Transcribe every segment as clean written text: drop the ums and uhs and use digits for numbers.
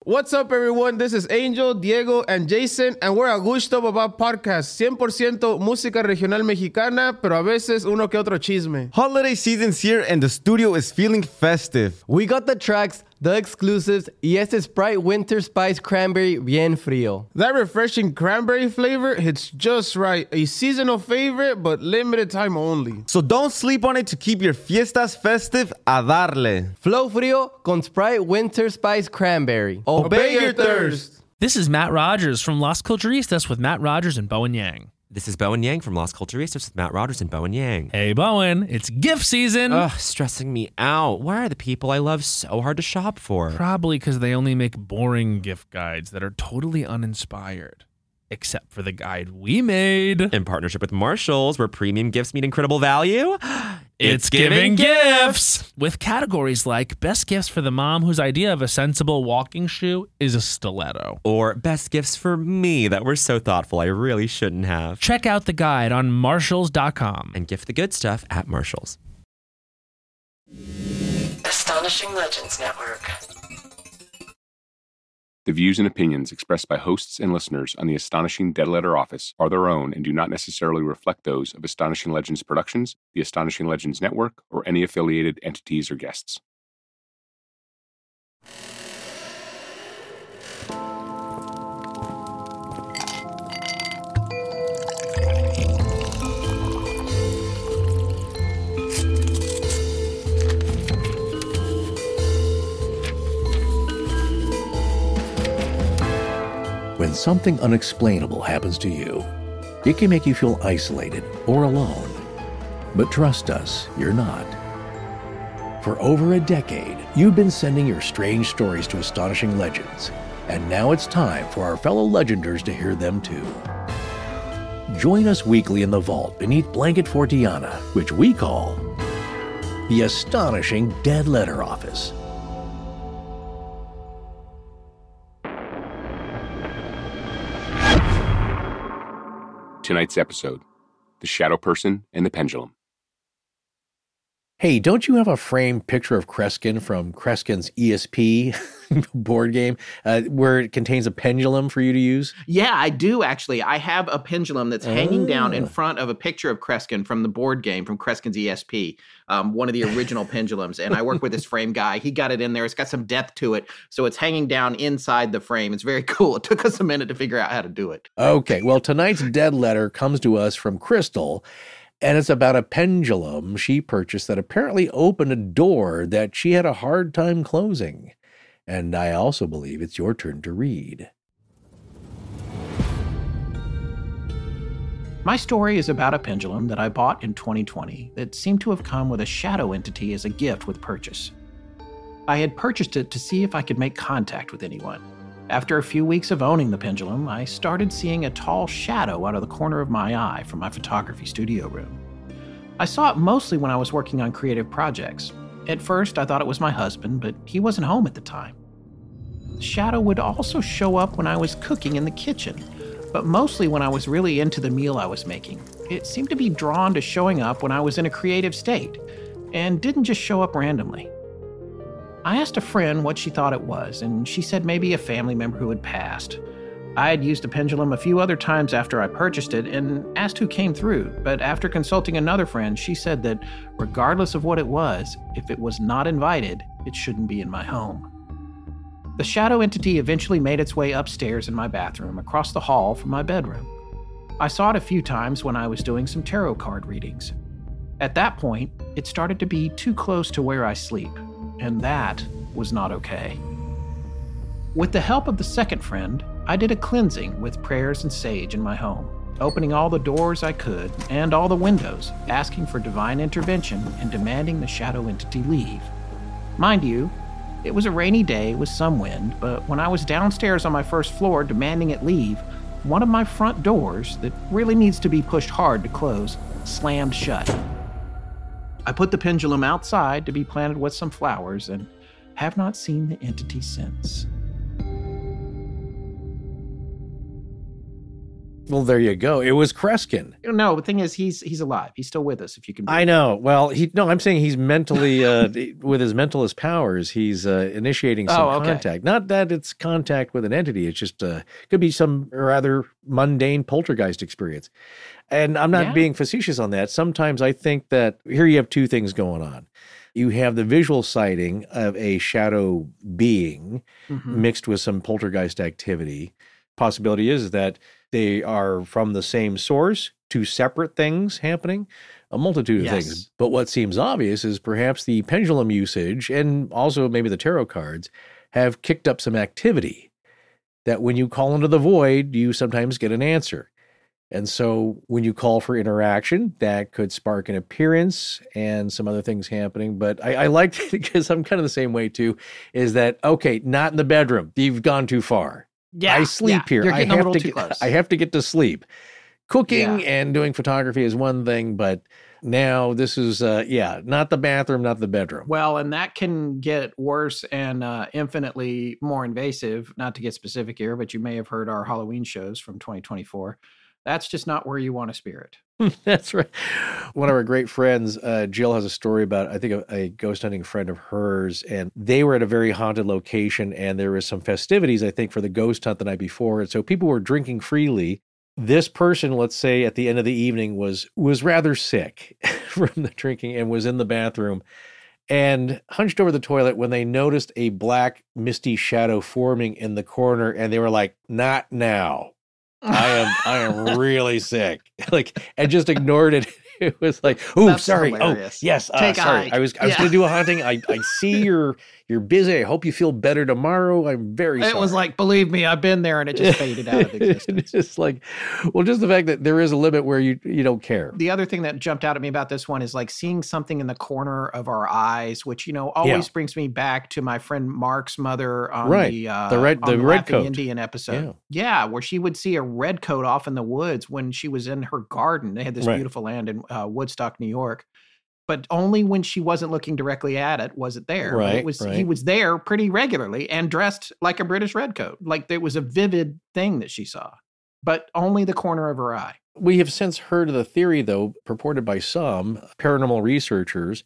What's up, everyone? This is Angel, Diego, and Jason, and we're a Gusto Baba podcast. 100% música regional mexicana, pero a veces uno que otro chisme. Holiday season's here and the studio is feeling festive. We got the tracks, the exclusives, y este Sprite Winter Spice Cranberry bien frío. That refreshing cranberry flavor hits just right. A seasonal favorite, but limited time only. So don't sleep on it to keep your fiestas festive. A darle. Flow frío con Sprite Winter Spice Cranberry. Obey your thirst. This is Matt Rogers from Las Culturistas with Matt Rogers and Bowen Yang. This is Bowen Yang from Las Culturistas with Matt Rogers and Bowen Yang. Hey, Bowen, it's gift season. Ugh, stressing me out. Why are the people I love so hard to shop for? Probably because they only make boring gift guides that are totally uninspired. Except for the guide we made. In partnership with Marshalls, where premium gifts meet incredible value. It's giving gifts! With categories like best gifts for the mom whose idea of a sensible walking shoe is a stiletto. Or best gifts for me that were so thoughtful I really shouldn't have. Check out the guide on Marshalls.com. And gift the good stuff at Marshalls. Astonishing Legends Network. The views and opinions expressed by hosts and listeners on the Astonishing Dead Letter Office are their own and do not necessarily reflect those of Astonishing Legends Productions, the Astonishing Legends Network, or any affiliated entities or guests. When something unexplainable happens to you, it can make you feel isolated or alone. But trust us, you're not. For over a decade, you've been sending your strange stories to Astonishing Legends, and now it's time for our fellow Legenders to hear them too. Join us weekly in the vault beneath Blanket Fortiana, which we call the Astonishing Dead Letter Office. Tonight's episode, The Shadow Person and the Pendulum. Hey, don't you have a framed picture of Kreskin from Kreskin's ESP board game where it contains a pendulum for you to use? Yeah, I do actually. I have a pendulum that's hanging down in front of a picture of Kreskin from the board game from Kreskin's ESP, one of the original pendulums. And I work with this frame guy. He got it in there. It's got some depth to it. So it's hanging down inside the frame. It's very cool. It took us a minute to figure out how to do it. Okay, well, tonight's dead letter comes to us from Crystal. And it's about a pendulum she purchased that apparently opened a door that she had a hard time closing. And I also believe it's your turn to read. My story is about a pendulum that I bought in 2020 that seemed to have come with a shadow entity as a gift with purchase. I had purchased it to see if I could make contact with anyone. After a few weeks of owning the pendulum, I started seeing a tall shadow out of the corner of my eye from my photography studio room. I saw it mostly when I was working on creative projects. At first, I thought it was my husband, but he wasn't home at the time. The shadow would also show up when I was cooking in the kitchen, but mostly when I was really into the meal I was making. It seemed to be drawn to showing up when I was in a creative state, and didn't just show up randomly. I asked a friend what she thought it was, and she said maybe a family member who had passed. I had used the pendulum a few other times after I purchased it and asked who came through, but after consulting another friend, she said that regardless of what it was, if it was not invited, it shouldn't be in my home. The shadow entity eventually made its way upstairs in my bathroom, across the hall from my bedroom. I saw it a few times when I was doing some tarot card readings. At that point, it started to be too close to where I sleep. And that was not okay. With the help of the second friend, I did a cleansing with prayers and sage in my home, opening all the doors I could and all the windows, asking for divine intervention and demanding the shadow entity leave. Mind you, it was a rainy day with some wind, but when I was downstairs on my first floor demanding it leave, one of my front doors, that really needs to be pushed hard to close, slammed shut. I put the pendulum outside to be planted with some flowers and have not seen the entity since. Well, there you go. It was Kreskin. No, the thing is, he's alive. He's still with us. If you can. I know. Well, I'm saying he's mentally, with his mentalist powers, he's initiating some contact. Not that it's contact with an entity. It's just could be some rather mundane poltergeist experience. And I'm not being facetious on that. Sometimes I think that here you have two things going on. You have the visual sighting of a shadow being mixed with some poltergeist activity. Possibility is that they are from the same source, two separate things happening, a multitude of things. But what seems obvious is perhaps the pendulum usage and also maybe the tarot cards have kicked up some activity that when you call into the void, you sometimes get an answer. And so when you call for interaction, that could spark an appearance and some other things happening. But I like it because I'm kind of the same way too, is that, okay, not in the bedroom. You've gone too far. Yeah, I sleep here. You're getting a little too close. I have to get to sleep. Cooking and doing photography is one thing, but now this is, not the bathroom, not the bedroom. Well, and that can get worse and infinitely more invasive, not to get specific here, but you may have heard our Halloween shows from 2024. That's just not where you want a spirit. That's right. One of our great friends, Jill, has a story about, I think, a ghost hunting friend of hers, and they were at a very haunted location, and there was some festivities, I think, for the ghost hunt the night before, and so people were drinking freely. This person, let's say, at the end of the evening was rather sick from the drinking and was in the bathroom and hunched over the toilet when they noticed a black, misty shadow forming in the corner, and they were like, "Not now. I am really sick." And just ignored it. It was like, "Oh, That's sorry. hilarious. Oh, yes. Sorry. I was going to do a hunting. I see you're busy. I hope you feel better tomorrow. I'm very sorry." It was like, believe me, I've been there, and it just faded out of existence. It's just like, well, just the fact that there is a limit where you don't care. The other thing that jumped out at me about this one is like seeing something in the corner of our eyes, which, always brings me back to my friend Mark's mother on the red coat Indian episode. Yeah, where she would see a red coat off in the woods when she was in her garden. They had this beautiful land in Woodstock, New York. But only when she wasn't looking directly at it was it there. Right, He was there pretty regularly and dressed like a British redcoat. Like there was a vivid thing that she saw, but only the corner of her eye. We have since heard of the theory, though, purported by some paranormal researchers,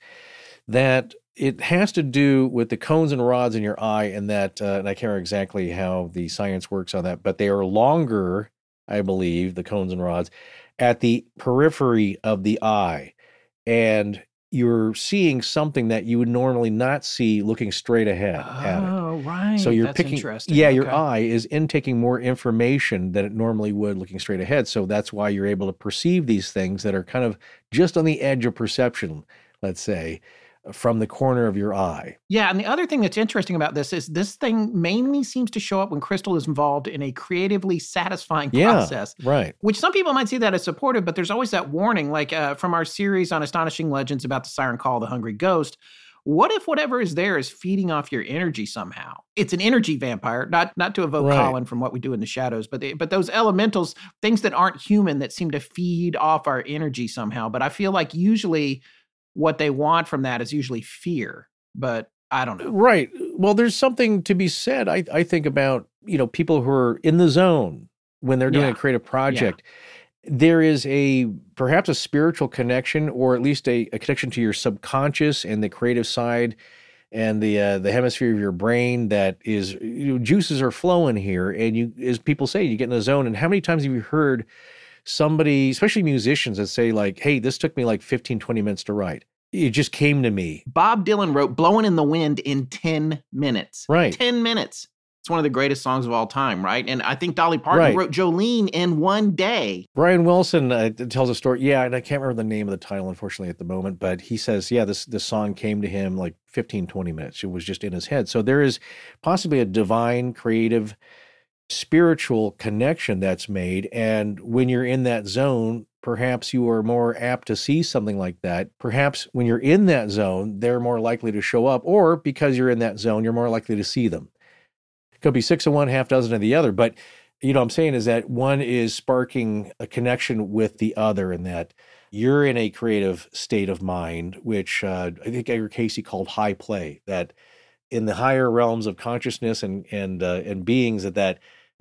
that it has to do with the cones and rods in your eye, and that, and I can't remember exactly how the science works on that, but they are longer, I believe, the cones and rods, at the periphery of the eye. And you're seeing something that you would normally not see looking straight ahead at it. Oh, right. So you're That's picking, interesting. your eye is intaking more information than it normally would looking straight ahead. So that's why you're able to perceive these things that are kind of just on the edge of perception, let's say, from the corner of your eye. Yeah, and the other thing that's interesting about this is this thing mainly seems to show up when Crystal is involved in a creatively satisfying process. Right. Which some people might see that as supportive, but there's always that warning, like from our series on Astonishing Legends about the Siren Call, the Hungry Ghost. What if whatever is there is feeding off your energy somehow? It's an energy vampire, not to evoke Colin from What We Do in the Shadows, but those elementals, things that aren't human that seem to feed off our energy somehow. But I feel like usually what they want from that is usually fear, but I don't know. Right. Well, there's something to be said, I think, about, people who are in the zone when they're doing a creative project. There is perhaps a spiritual connection, or at least a connection to your subconscious and the creative side and the hemisphere of your brain that is, juices are flowing here. And you, as people say, you get in the zone. And how many times have you heard somebody, especially musicians, that say like, "Hey, this took me like 15, 20 minutes to write. It just came to me." Bob Dylan wrote Blowing in the Wind in 10 minutes. Right. 10 minutes. It's one of the greatest songs of all time, right? And I think Dolly Parton wrote Jolene in one day. Brian Wilson tells a story. Yeah, and I can't remember the name of the title, unfortunately, at the moment. But he says, this song came to him like 15, 20 minutes. It was just in his head. So there is possibly a divine, creative, spiritual connection that's made. And when you're in that zone, perhaps you are more apt to see something like that. Perhaps when you're in that zone, they're more likely to show up, or because you're in that zone, you're more likely to see them. It could be 6 of one, half dozen of the other. But, what I'm saying is that one is sparking a connection with the other, and that you're in a creative state of mind, which I think Edgar Cayce called high play, that in the higher realms of consciousness and beings that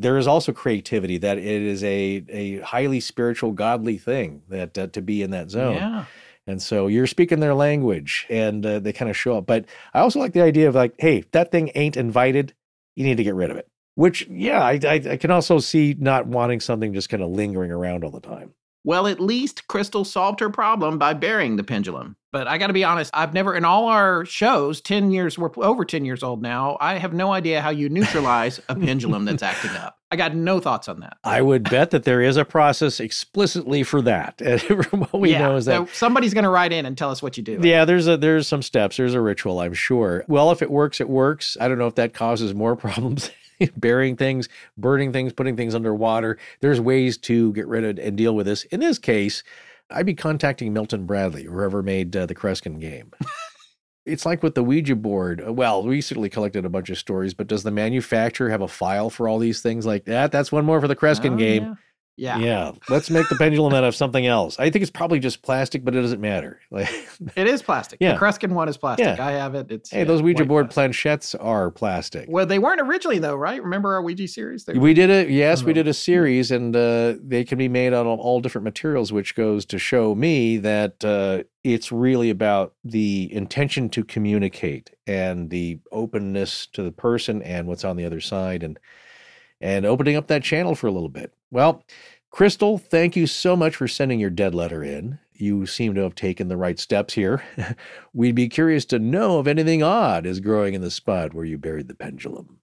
there is also creativity, that it is a highly spiritual, godly thing that to be in that zone. Yeah. And so you're speaking their language, and they kind of show up. But I also like the idea of like, hey, if that thing ain't invited, you need to get rid of it. Which, yeah, I can also see not wanting something just kind of lingering around all the time. Well, at least Crystal solved her problem by burying the pendulum. But I got to be honest, I've never, in all our shows, 10 years, we're over 10 years old now, I have no idea how you neutralize a pendulum that's acting up. I got no thoughts on that. I would bet that there is a process explicitly for that. And what we know is that somebody's going to write in and tell us what you do. Yeah, there's some steps. There's a ritual, I'm sure. Well, if it works, it works. I don't know if that causes more problems. Burying things, burning things, putting things underwater. There's ways to get rid of and deal with this. In this case, I'd be contacting Milton Bradley, whoever made the Kreskin game. It's like with the Ouija board. Well, we recently collected a bunch of stories, but does the manufacturer have a file for all these things like that? That's one more for the Kreskin game. Yeah. Let's make the pendulum out of something else. I think it's probably just plastic, but it doesn't matter. It is plastic. Yeah. The Kreskin one is plastic. Yeah. I have it. Those Ouija board planchettes are plastic. Well, they weren't originally though, right? Remember our Ouija series? We did it. Yes, we did a series, and they can be made out of all different materials, which goes to show me that it's really about the intention to communicate and the openness to the person and what's on the other side, and opening up that channel for a little bit. Well, Crystal, thank you so much for sending your dead letter in. You seem to have taken the right steps here. We'd be curious to know if anything odd is growing in the spot where you buried the pendulum.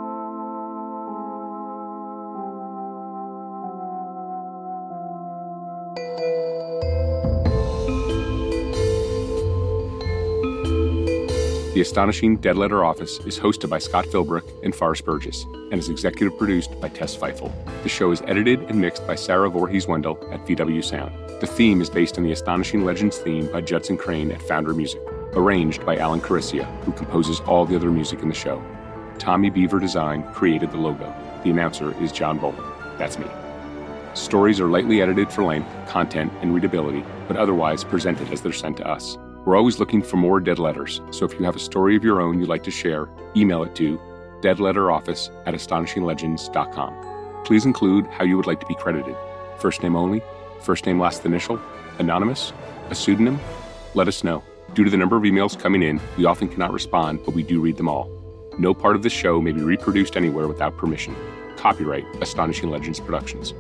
The Astonishing Dead Letter Office is hosted by Scott Philbrook and Forrest Burgess and is executive produced by Tess Feifel. The show is edited and mixed by Sarah Voorhees-Wendell at VW Sound. The theme is based on the Astonishing Legends theme by Judson Crane at Founder Music, arranged by Alan Caricia, who composes all the other music in the show. Tommy Beaver Design created the logo. The announcer is John Bolin. That's me. Stories are lightly edited for length, content, and readability, but otherwise presented as they're sent to us. We're always looking for more dead letters, so if you have a story of your own you'd like to share, email it to deadletteroffice@astonishinglegends.com. Please include how you would like to be credited. First name only, first name last initial, anonymous, a pseudonym. Let us know. Due to the number of emails coming in, we often cannot respond, but we do read them all. No part of this show may be reproduced anywhere without permission. Copyright Astonishing Legends Productions.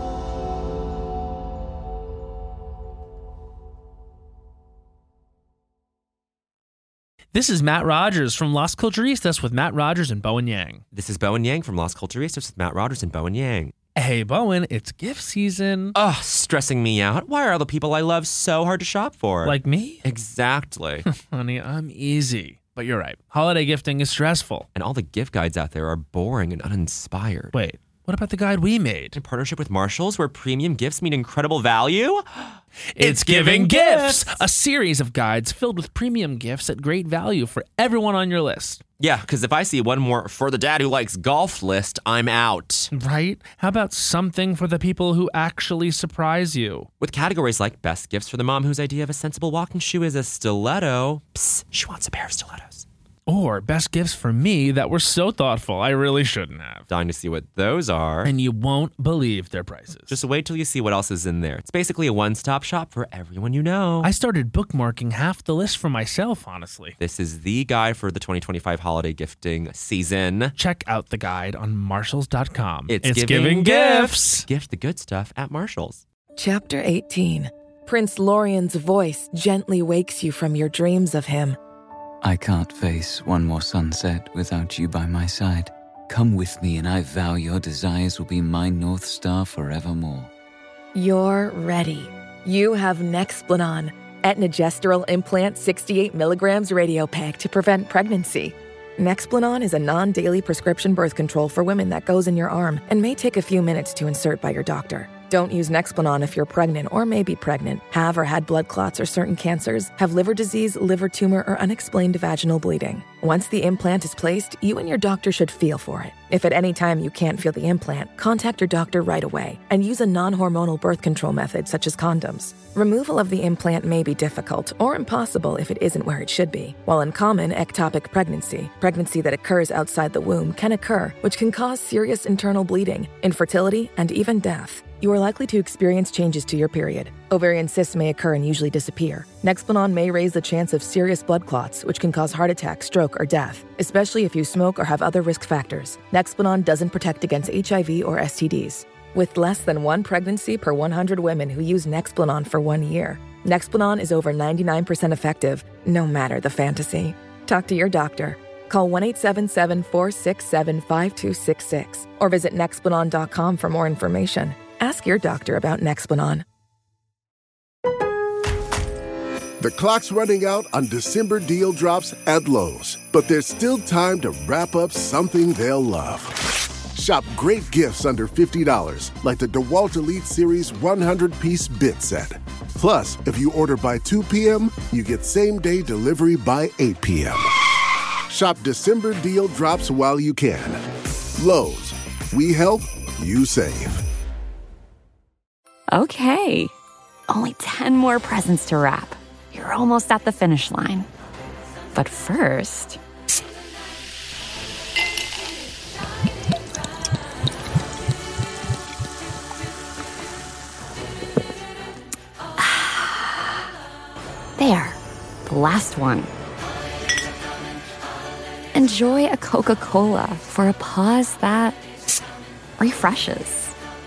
This is Matt Rogers from Las Culturistas with Matt Rogers and Bowen Yang. This is Bowen Yang from Las Culturistas with Matt Rogers and Bowen Yang. Hey, Bowen, it's gift season. Ugh, stressing me out. Why are all the people I love so hard to shop for? Like me? Exactly. Honey, I'm easy. But you're right. Holiday gifting is stressful. And all the gift guides out there are boring and uninspired. Wait, what about the guide we made? In partnership with Marshalls, where premium gifts mean incredible value? It's Giving Gifts, a series of guides filled with premium gifts at great value for everyone on your list. Yeah, because if I see one more for the dad who likes golf list, I'm out. Right? How about something for the people who actually surprise you? With categories like best gifts for the mom whose idea of a sensible walking shoe is a stiletto. Psst, she wants a pair of stilettos. Or best gifts for me that were so thoughtful I really shouldn't have. Dying to see what those are. And you won't believe their prices. Just wait till you see what else is in there. It's basically a one-stop shop for everyone you know. I started bookmarking half the list for myself, honestly. This is the guide for the 2025 holiday gifting season. Check out the guide on Marshalls.com. It's giving gifts. Gift the good stuff at Marshalls. Chapter 18. Prince Lorien's voice gently wakes you from your dreams of him. I can't face one more sunset without you by my side. Come with me and I vow your desires will be my North Star forevermore. You're ready. You have Nexplanon, etnogestrel implant 68 milligrams radiopack to prevent pregnancy. Nexplanon is a non-daily prescription birth control for women that goes in your arm and may take a few minutes to insert by your doctor. Don't use Nexplanon if you're pregnant or may be pregnant, have or had blood clots or certain cancers, have liver disease, liver tumor, or unexplained vaginal bleeding, Once the implant is placed, you and your doctor should feel for it. If at any time you can't feel the implant, contact your doctor right away and use a non-hormonal birth control method such as condoms. Removal of the implant may be difficult or impossible if it isn't where it should be. While uncommon, ectopic pregnancy that occurs outside the womb, can occur, which can cause serious internal bleeding, infertility, and even death. You are likely to experience changes to your period. Ovarian cysts may occur and usually disappear. Nexplanon may raise the chance of serious blood clots, which can cause heart attack, stroke, or death, especially if you smoke or have other risk factors. Nexplanon doesn't protect against HIV or STDs. With less than one pregnancy per 100 women who use Nexplanon for 1 year, Nexplanon is over 99% effective, no matter the fantasy. Talk to your doctor. Call 1-877-467-5266 or visit Nexplanon.com for more information. Ask your doctor about Nexplanon. The clock's running out on December deal drops at Lowe's, but there's still time to wrap up something they'll love. Shop great gifts under $50, like the DeWalt Elite Series 100-piece bit set. Plus, if you order by 2 p.m., you get same-day delivery by 8 p.m. Shop December deal drops while you can. Lowe's. We help, you save. Okay, only 10 more presents to wrap. You're almost at the finish line. But first... There, the last one. Enjoy a Coca-Cola for a pause that refreshes.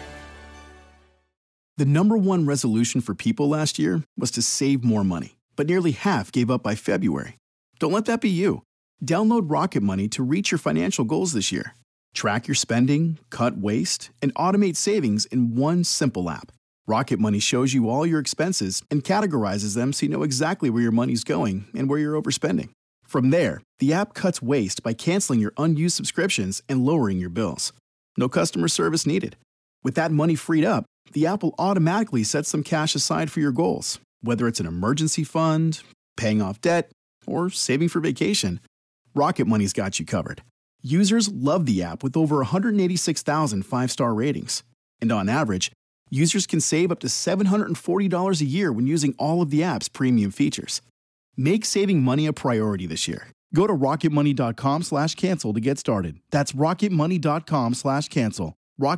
The number one resolution for people last year was to save more money, but nearly half gave up by February. Don't let that be you. Download Rocket Money to reach your financial goals this year. Track your spending, cut waste, and automate savings in one simple app. Rocket Money shows you all your expenses and categorizes them so you know exactly where your money's going and where you're overspending. From there, the app cuts waste by canceling your unused subscriptions and lowering your bills. No customer service needed. With that money freed up, the app will automatically set some cash aside for your goals, whether it's an emergency fund, paying off debt, or saving for vacation. Rocket Money's got you covered. Users love the app with over 186,000 five-star ratings. And on average, users can save up to $740 a year when using all of the app's premium features. Make saving money a priority this year. Go to rocketmoney.com/cancel to get started. That's rocketmoney.com/cancel.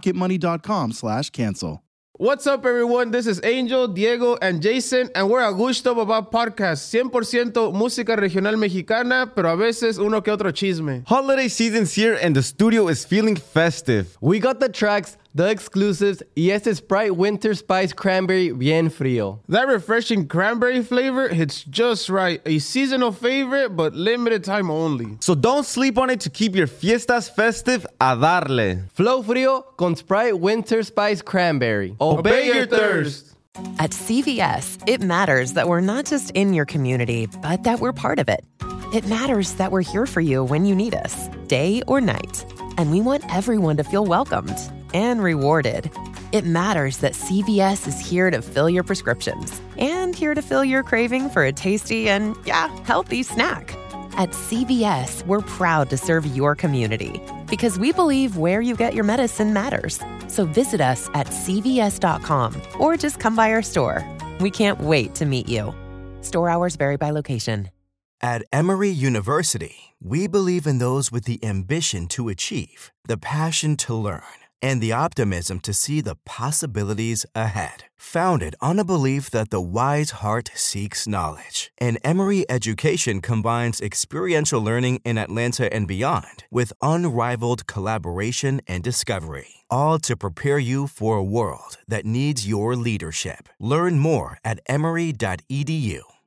rocketmoney.com/cancel. What's up, everyone? This is Angel, Diego, and Jason, and we're a Gusto Baba podcast. 100% música regional mexicana, pero a veces uno que otro chisme. Holiday season's here and the studio is feeling festive. We got the tracks, the exclusives, y este Sprite Winter Spice Cranberry bien frío. That refreshing cranberry flavor hits just right. A seasonal favorite, but limited time only. So don't sleep on it to keep your fiestas festive a darle. Flow frío con Sprite Winter Spice Cranberry. Obey your thirst. At CVS, it matters that we're not just in your community, but that we're part of it. It matters that we're here for you when you need us, day or night. And we want everyone to feel welcomed and rewarded. It matters that CVS is here to fill your prescriptions and here to fill your craving for a tasty and, healthy snack. At CVS, we're proud to serve your community because we believe where you get your medicine matters. So visit us at cvs.com or just come by our store. We can't wait to meet you. Store hours vary by location. At Emory University, we believe in those with the ambition to achieve, the passion to learn, and the optimism to see the possibilities ahead. Founded on a belief that the wise heart seeks knowledge, and Emory education combines experiential learning in Atlanta and beyond with unrivaled collaboration and discovery, all to prepare you for a world that needs your leadership. Learn more at emory.edu.